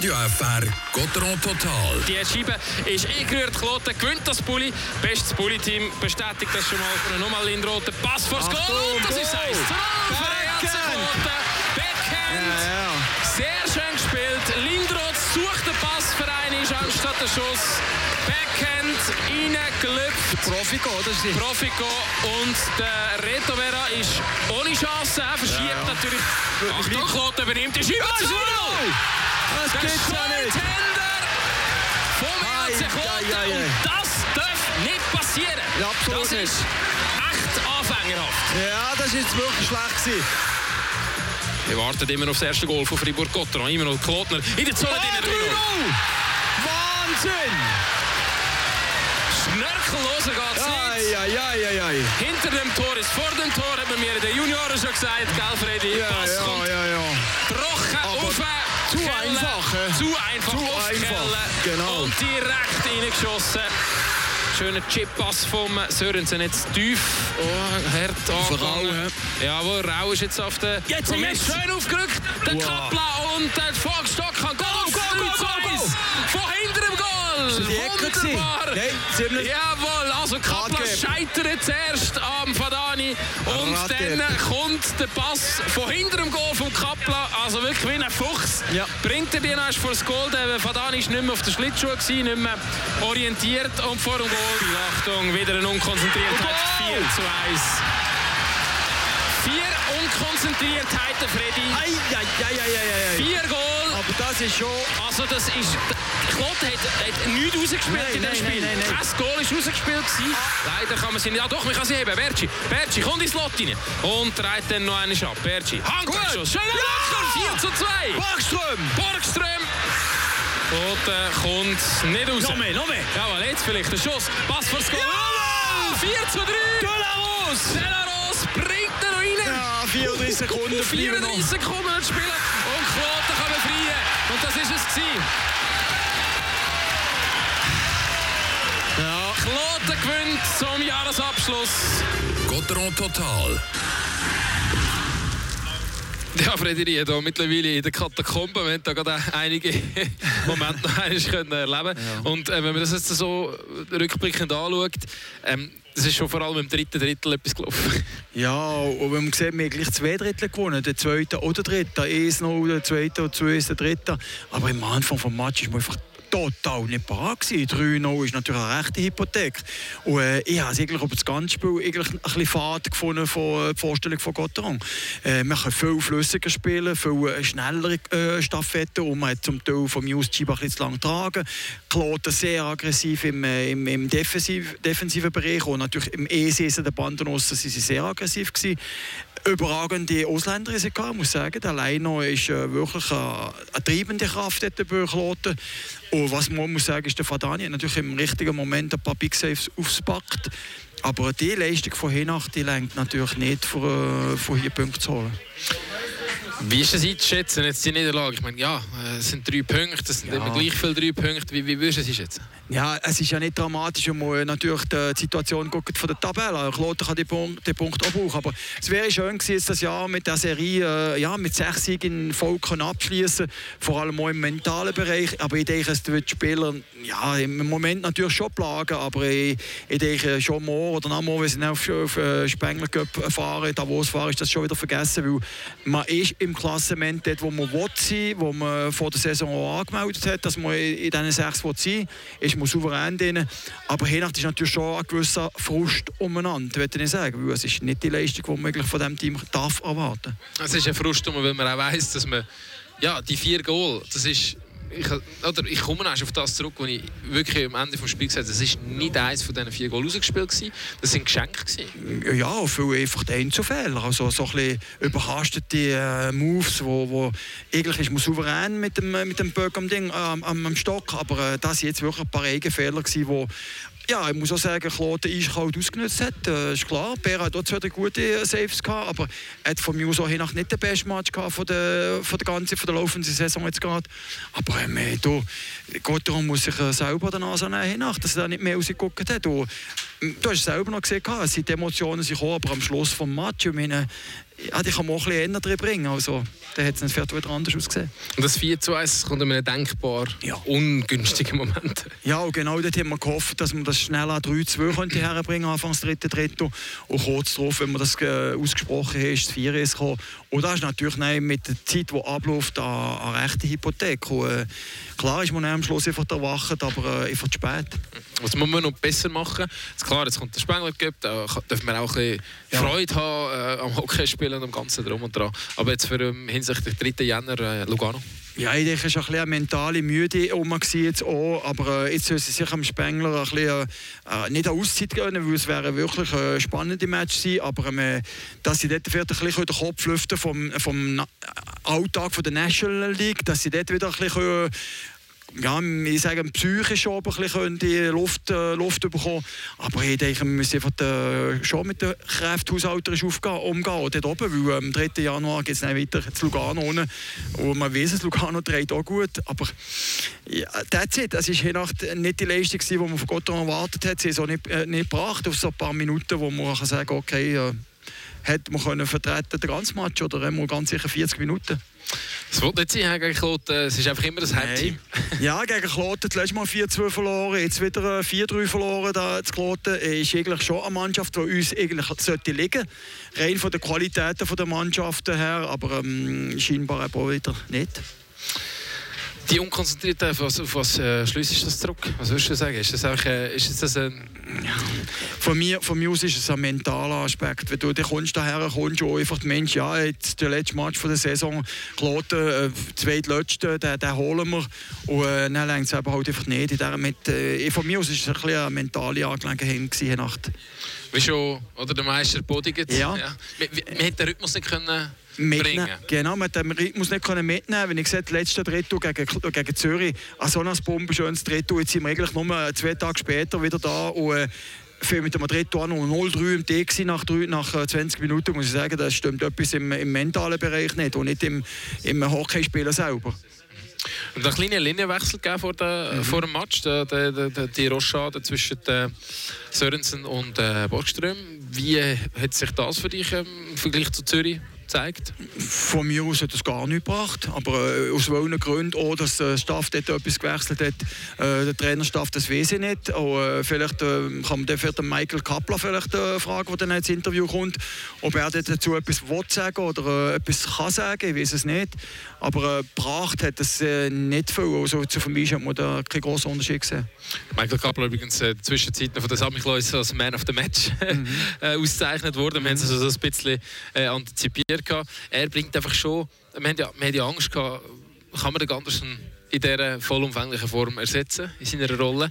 Radio FR Gotteron Total. Die Scheibe ist eingerührt, Kloten gewinnt das Bulli. Bestes Bulli-Team bestätigt das schon mal. Nochmal Lindroth, der Pass vors Goal. Das ist 1:0 für EHC Kloten. Backhand. Sehr schön gespielt. Lindroth sucht den Pass für einen anstatt den Schuss. Backhand reingelüpft. Profiko, oder? Profiko. Und der Reto Vera ist ohne Chance. Er verschiebt natürlich. Achtung, Kloten übernimmt die Scheibe. Das gibt's ja nicht. Vom EHC Kloten. Und das darf nicht passieren. Ja, absolut das ist echt anfängerhaft. Ja, das war jetzt wirklich schlecht gewesen. Wir warten immer auf das erste Goal von Fribourg-Gotteron. Immer noch Klotner in der Zone. Wahnsinn! Schnörkelloser geht's nicht. Hinter dem Tor ist vor dem Tor, hat man mir in den Junioren schon gesagt. Gell, Freddy? Pass kommt trocken auf. Zu einfach. Zu einfach. Genau. Und direkt reingeschossen. Schöner Chip-Pass vom Sörensen, jetzt tief. Oh, hart angegangen. Jawohl, Rau ist jetzt auf der... Jetzt schön aufgerückt. Der Kappler und der Vogtstock kann Goal. Von hinter dem Goal. Wunderbar. Nein, jawohl, also Kappler scheitert zuerst am Fadani. Und dann kommt der Pass von hinter dem Goal vom Kappler. Also wirklich wie ein Fuchs. Ja. Bringt er den erst vor das Goal. Der Fadani war nicht mehr auf den Schlittschuh, nicht mehr orientiert. Und vor dem Goal, Achtung, wieder eine Unkonzentriertheit. 4:1. 4 Unkonzentriertheiten, Freddy. 4 Goal. Aber das ist schon... Also das ist... Kloten hat nichts rausgespielt in diesem Spiel. Kein Goal war rausgespielt. Leider kann man sie nicht... Ja doch, man kann sie heben. Bertschi kommt ins Lot rein. Und dreht dann noch einen ab. Bertschi. Handschuss. Schöner Löcher. 4:2. Borgström. Kloten kommt nicht raus. Noch mehr. Jawohl, jetzt vielleicht der Schuss. Pass vors Goal. 4:3. Delaros bringt er noch rein. Ja, 34 Sekunden. 34 Sekunden spielen. Und Kloten kann befreien. Und das ist es gewesen. Ja. Kloten gewinnt zum Jahresabschluss. Gotteron Total. Ja, Freddy Ried, mittlerweile in der Katakombe. Wir haben da gerade einige Momente noch erleben können. Ja. Und wenn man das jetzt so rückblickend anschaut, es ist schon vor allem im dritten Drittel etwas gelaufen. Ja, und wenn man sieht, wir haben gleich 2 Drittel gewonnen. Der zweite oder dritte. 1-0, der zweite und 2 der dritte. Aber im Anfang des Matches ist man einfach total nicht parat gewesen. 3-0 ist natürlich eine rechte Hypothek. Und ich habe eigentlich über das ganze Spiel eigentlich ein bisschen Fahrt gefunden von der Vorstellung von Gotteron. Man kann viel flüssiger spielen, viel schnellere Staffetten und man hat zum Teil vom Just-Schieber ein bisschen zu lang tragen. Kloten sehr aggressiv im defensiven Bereich und natürlich im E-Season der Bandenossen sind sie sehr aggressiv gewesen. Überragende Ausländer sind gehabt, muss ich sagen. Der Leino ist wirklich eine treibende Kraft dort bei Kloten. Und was man muss sagen, ist der Fadani hat natürlich im richtigen Moment ein paar Big Saves aufgepackt. Aber die Leistung von Hinach, die lenkt natürlich nicht, von hier Punkte zu holen. Wie ist es einzuschätzen, jetzt die Niederlage? Ich meine, ja, es sind 3 Punkte, es sind immer gleich viele 3 Punkte. Wie würdest du es einschätzen? Ja, es ist ja nicht dramatisch, wenn man natürlich die Situation guckt von der Tabelle. Kloten kann den Punkt auch brauchen. Aber es wäre schön gewesen, das Jahr mit der Serie mit 6 Siegen in Folge abschließen, vor allem auch im mentalen Bereich. Aber ich denke, es wird die Spieler im Moment natürlich schon plagen, aber ich denke schon morgen oder nach morgen, wenn sie auf Spengler Cup fahren, Davos fahren, ist das schon wieder vergessen, weil man ist im Klassement dort, wo man sein will, wo man vor der Saison auch angemeldet hat, dass man in diesen 6 sein will, ist man souverän drin. Aber Henacht ist natürlich schon ein gewisser Frust umeinander, würde ich sagen, weil es ist nicht die Leistung, die man wirklich von diesem Team darf erwarten. Es ist ein Frust, weil man auch weiss, dass man die 4 Goal, das ist... Ich komme erst auf das zurück, wo ich wirklich am Ende des Spiels gesagt habe, das war nicht eines von diesen 4 Goals rausgespielt gewesen. Das waren Geschenke gewesen. Ja, viel einfach die Einzelfehler. Also so ein bisschen überhastete Moves, wo eigentlich ist man souverän mit dem Böck am Stock, aber das waren jetzt wirklich ein paar Eigenfehler gewesen, wo ja, ich muss auch sagen, Kloten eiskalt ausgenutzt hat. Ist klar, Bär hat auch 2 gute Saves gehabt, aber er hat von mir aus auch nicht den besten Match gehabt von der laufenden Saison jetzt gerade. Aber Gotteron muss sich selber der Nase nehmen, dass er da nicht mehr rausgeguckt hat. Du hast es selber noch gesehen, es sind die Emotionen gekommen, aber am Schluss des Matches, ja, die kann man auch ein bisschen drin bringen. Also, dann hat es nicht wieder anders ausgesehen. Und das 4:1 kommt in einem denkbar ungünstigen Moment. Ja, und genau dort haben wir gehofft, dass man das schnell an 3:2 herbringen könnte, anfangs dritten Drittel. Und kurz darauf, wenn man das ausgesprochen hat, ist das 4:1 gekommen. Und das ist natürlich mit der Zeit, die abläuft, eine rechte Hypothek. Und, klar ist man am Schluss einfach erwacht, aber einfach zu spät. Was muss man noch besser machen? Ist klar, jetzt kommt der Spengler Cup, da dürfen wir auch ein bisschen Freude haben am Hockeyspielen und am ganzen Drum und Dran. Aber jetzt für hinsichtlich 3. Jänner Lugano. Ja, ich denke, es war ein bisschen eine mentale Müde jetzt auch, aber jetzt soll sie sich am Spengler ein bisschen, nicht eine Auszeit gönnen, weil es wäre wirklich ein spannendes Match sein, aber dass sie dort vielleicht ein bisschen den Kopf lüften vom Alltag der National League, dass sie dort wieder ein bisschen ich sage, psychisch aber ein bisschen die Luft bekommen. Aber ich denke, wir müssen einfach schon mit den Kräftehaushaltern umgehen. Dort oben, weil am 3. Januar geht es dann weiter zu Lugano. Und man weiß es, Lugano dreht auch gut. Aber ja, das war nicht die Leistung, die man von Gotteron erwartet hat. Sie haben es auch nicht gebracht auf so ein paar Minuten, wo man kann sagen, okay, hätte man können vertreten den ganzen Match oder einmal ganz sicher 40 Minuten. Das wollte nicht sein gegen Kloten. Es ist einfach immer das Heimteam. Ja, gegen Kloten das letzte Mal 4:2 verloren, jetzt wieder 4:3 verloren. Da zu Kloten ist eigentlich schon eine Mannschaft, die uns eigentlich sollte liegen. Rein von den Qualitäten der Mannschaften her, aber scheinbar auch wieder nicht. Die Unkonzentriertheit, auf was schliessest du das zurück? Was würdest du sagen? Ist das ein... Von mir aus ist es ein mentaler Aspekt. Wenn du daher kommst, auch einfach der Mensch, ja, jetzt der letzte Match der Saison, Kloten, zweitletzte, den holen wir. Und dann längt es eben halt einfach nicht. Von mir aus ist es ein bisschen eine mentale Angelegenheit Nacht. Wie schon, oder der Meister Bodigert. Ja. Wir hätten den Rhythmus nicht können bringen. Genau, man konnte den Rhythmus nicht mitnehmen. Wenn ich sehe, das letzte Drittel gegen Zürich, so ein bombenschönes Drittel, jetzt sind wir eigentlich nur 2 Tage später wieder da und mit dem Drittel an 0:3 im Tee nach 20 Minuten, muss ich sagen, das stimmt etwas im mentalen Bereich nicht und nicht im Hockeyspielen selber. Und einen kleinen Linienwechsel vor dem Match, die Rochade zwischen Sörensen und Borgström. Wie hat sich das für dich im Vergleich zu Zürich gezeigt? Von mir aus hat es gar nichts gebracht, aber aus welchen Gründen auch, dass der Staff dort etwas gewechselt hat, der Trainerstaff, das weiß ich nicht. Auch, vielleicht kann man den Michael Kappler vielleicht fragen, der dann ins Interview kommt, ob er dazu etwas will sagen oder etwas kann sagen, ich weiß es nicht. Aber gebracht hat es nicht viel, also zu vermeiden hat man da keinen grossen Unterschied gesehen. Michael Kappler übrigens Zwischenzeiten von der Samichlaus als Man of the Match ausgezeichnet worden. Wir haben es also so ein bisschen antizipiert. Er bringt einfach schon, wir haben ja Angst gehabt, kann man den Gandersen in dieser vollumfänglichen Form ersetzen, in seiner Rolle.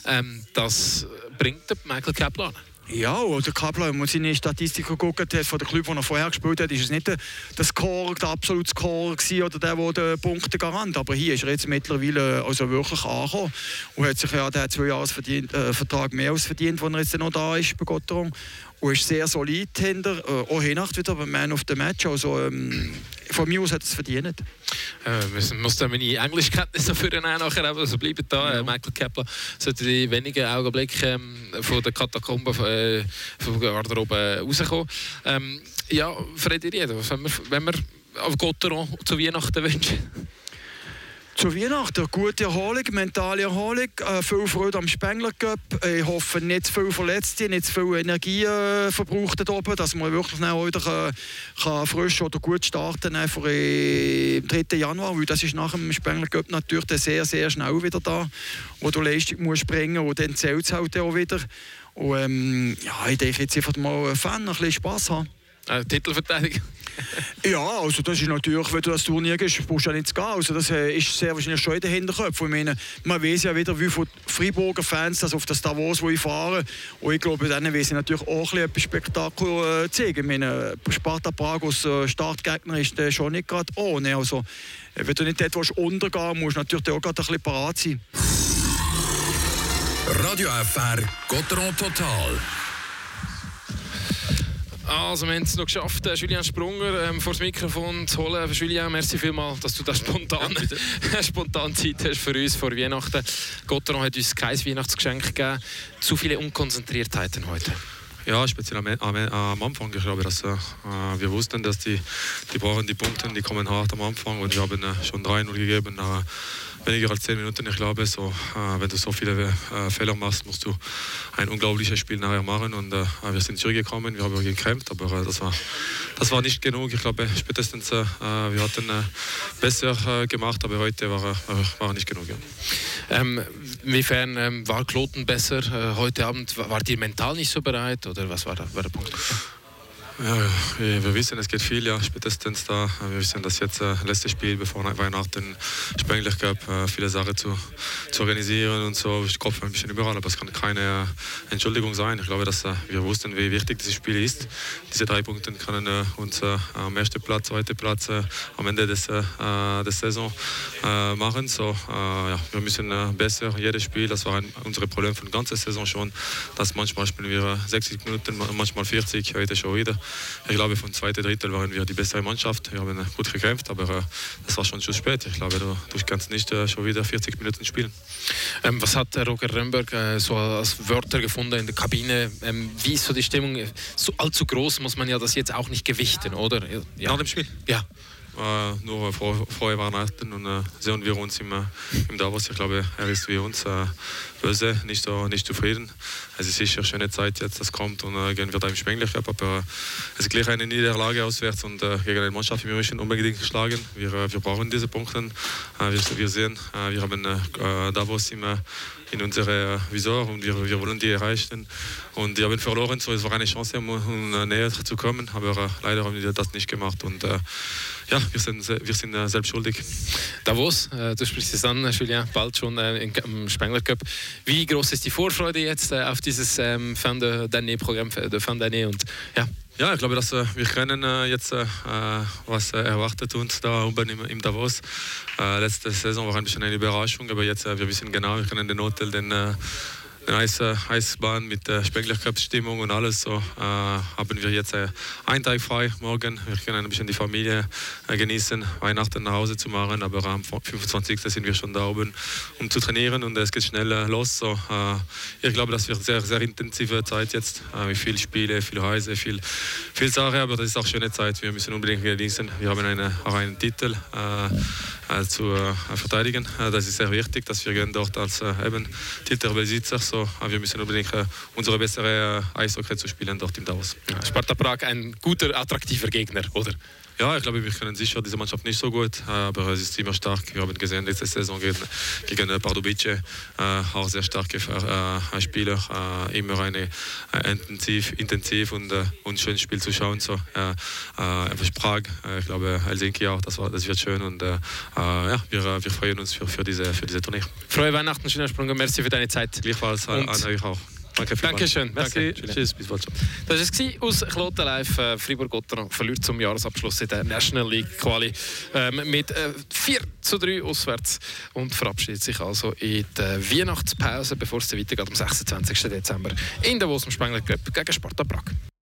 Das bringt Michael Kappler an. Ja, der Kappler, wenn man seine Statistiken geguckt hat, von den Club, die er vorher gespielt hat, ist es nicht der absolute Scorer gewesen, oder der den Punkte garant. Aber hier ist er jetzt mittlerweile also wirklich angekommen und hat sich ja den 2-Jahres-Vertrag mehr als verdient, den er jetzt noch da ist bei Gotteron. Und ist sehr solid hinter, auch Nacht wieder beim Man of the Match. Also von mir aus hat es verdient. Ich muss dann meine Englischkenntnisse für ihn nachher also bleiben da. Ja. Michael Kappler sollte in wenigen Augenblicken von der Katakombe von Garderobe rauskommen. Ja, Freddy Rieder, wenn wir auf Gotteron zu Weihnachten wünschen? Zu Weihnachten eine gute Erholung, mentale Erholung, viel Freude am Spengler Cup. Ich hoffe, nicht zu viel Verletzte, nicht zu viel Energie verbraucht dort oben, dass man wirklich auch wieder kann frisch oder gut starten kann vor dem 3. Januar. Weil das ist nach dem Spengler Cup natürlich sehr, sehr schnell wieder da, wo du Leistung musst bringen und dann zählt es halt auch wieder. Und ich denke jetzt einfach mal Fan, ein bisschen Spass haben. Titelverteidigung? Ja, also das ist natürlich, wenn du das Turnier gehst, brauchst du ja nicht zu gehen. Also das ist sehr wahrscheinlich schon in den Hinterköpfen. Ich meine, man weiß ja wieder, wie viele Freiburger Fans das auf das Davos, wo ich fahre. Und ich glaube, denen will ich natürlich auch etwas Spektakel zeigen. Ich meine, Sparta Prag als Startgegner ist schon nicht gerade ohne. Also, wenn du nicht dort untergehen willst, musst du natürlich auch gerade ein bisschen parat sein. Radio FR Gotteron Total. Also wir haben es noch geschafft, Julien Sprunger vor das Mikrofon zu holen. Julien, merci vielmals, dass du da spontan Zeit hast für uns vor Weihnachten. Gotteron hat uns kein Weihnachtsgeschenk gegeben. Zu viele Unkonzentriertheiten heute. Ja, speziell am Anfang. Ich glaube, dass wir wussten, dass die brauchen die Punkte, die kommen hart am Anfang und wir haben schon 3-0 gegeben. Weniger als 10 Minuten, ich glaube. So, wenn du so viele Fehler machst, musst du ein unglaubliches Spiel nachher machen. Und wir sind zurückgekommen, wir haben gekämpft, aber das war nicht genug. Ich glaube, spätestens wir hatten besser gemacht, aber heute war nicht genug. Ja. Inwiefern war Kloten besser heute Abend? Wart ihr mental nicht so bereit oder was war der Punkt? Ja, wir wissen, es geht viel, ja, spätestens da. Wir wissen, dass jetzt letztes Spiel bevor Weihnachten Spengler Cup viele Sachen zu organisieren und so. Ich Kopf ein bisschen überall, aber es kann keine Entschuldigung sein. Ich glaube, dass wir wussten, wie wichtig dieses Spiel ist. Diese 3 Punkte können uns am ersten Platz, zweiten Platz am Ende der Saison machen. So, ja, wir müssen besser jedes Spiel. Das war unser Problem von der ganzen Saison schon. Dass manchmal spielen wir 60 Minuten, manchmal 40, heute schon wieder. Ich glaube, von zweiten Drittel waren wir die bessere Mannschaft. Wir haben gut gekämpft, aber das war schon zu spät. Ich glaube, du kannst nicht schon wieder 40 Minuten spielen. Was hat Roger Rönnberg so als Wörter gefunden in der Kabine? Wie ist so die Stimmung? So allzu groß muss man ja das jetzt auch nicht gewichten, oder? Ja. Nach dem Spiel? Ja. Nur frohe Weihnachten und sehen wir uns im Davos. Ich glaube, er ist wie uns böse, nicht zufrieden. Es ist sicher eine schöne Zeit jetzt, das kommt und gehen wir da im Spengler Cup. Aber es ist gleich eine Niederlage auswärts und gegen eine Mannschaft, wir müssen unbedingt schlagen. Wir brauchen diese Punkte. Wir sehen, wir haben Davos in unserer Visor und wir wollen die erreichen. Und die haben verloren, so es war eine Chance, um näher zu kommen, aber leider haben wir das nicht gemacht. Und ja, wir sind selbst schuldig. Davos, du sprichst es an, Julien, bald schon im Spengler Cup. Wie groß ist die Vorfreude jetzt auf dieses Fin d'année-Programm de Fin d'année? Und ja. Ja, ich glaube, dass wir können jetzt was erwartet uns da oben im Davos. Letzte Saison war ein bisschen eine Überraschung, aber jetzt wir wissen genau, wir können den Hotel, den Eisbahn mit Spengler Cup Stimmung und alles. So haben wir jetzt einen Tag frei morgen. Wir können ein bisschen die Familie genießen, Weihnachten nach Hause zu machen. Aber am 25. sind wir schon da oben, um zu trainieren und es geht schnell los. So, ich glaube, das wird sehr, sehr intensive Zeit jetzt. Mit viel Spiele, viel Reise, viel Sache, aber das ist auch eine schöne Zeit. Wir müssen unbedingt genießen. Wir haben auch einen Titel zu verteidigen. Das ist sehr wichtig, dass wir gehen dort als Titelbesitzer. So, wir müssen unbedingt unsere bessere Eishockey zu spielen dort im Davos. Ja, Sparta Prag, ein guter, attraktiver Gegner, oder? Ja, ich glaube, wir können sicher diese Mannschaft nicht so gut, aber es ist immer stark. Wir haben gesehen, letzte Saison gegen Pardubice, auch sehr starke Spieler, immer eine intensiv und schönes Spiel zu schauen. So, Prag, ich glaube, Helsinki auch, das wird schön und ja, wir freuen uns für diese Turnier. Frohe Weihnachten, schöner Sprung, merci für deine Zeit. Gleichfalls an euch auch. Dankeschön. Danke. Tschüss, bis bald. Das war es aus Kloten Live. Fribourg-Gotteron verliert zum Jahresabschluss in der National League Quali mit 4-3 auswärts und verabschiedet sich also in der Weihnachtspause, bevor es weitergeht am 26. Dezember in Davos im Spengler Cup gegen Sparta Prag.